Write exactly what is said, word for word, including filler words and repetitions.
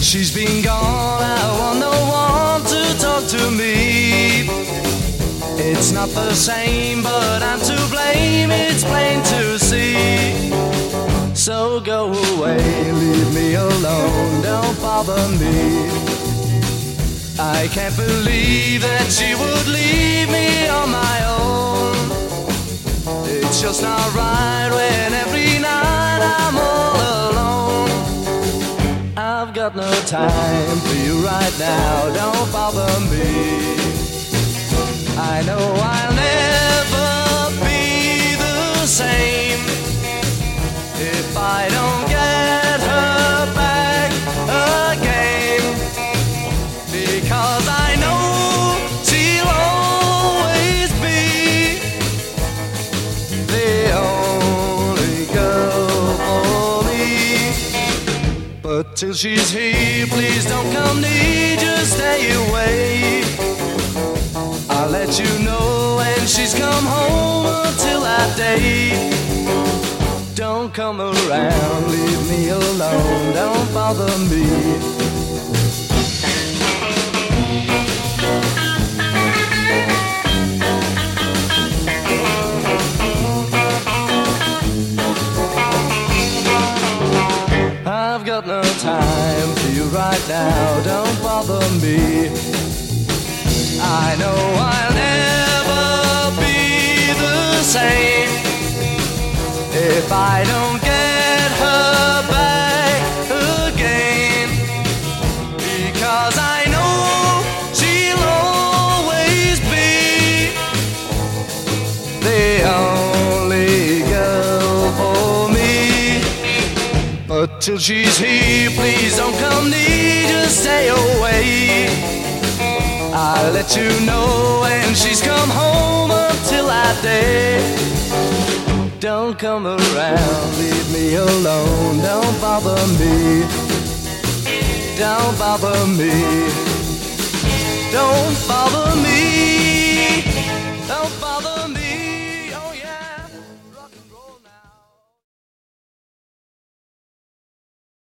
She's been gone, I want no one to talk to me. It's not the same, but I'm to blame, it's plain to see. So go away, leave me alone, don't bother me. I can't believe that she would leave me on my own. It's just not right when every night I'm all alone. I've got no time for you right now, don't bother me. I know I'll never be the same if I don't get her back again, because I know she'll always be the only girl for me. But till she's here, please don't come near, just stay away. I'll let you know when she's come home until that day. Don't come around, leave me alone, don't bother me. I've got no time for you right now, don't bother me. I know I'll never be the same if I don't get her back again, because I know she'll always be the only girl for me. But till she's here, please don't come near, just stay away. I'll let you know when she's come home until that day. Don't come around, leave me alone, don't bother me. Don't bother me. Don't bother me.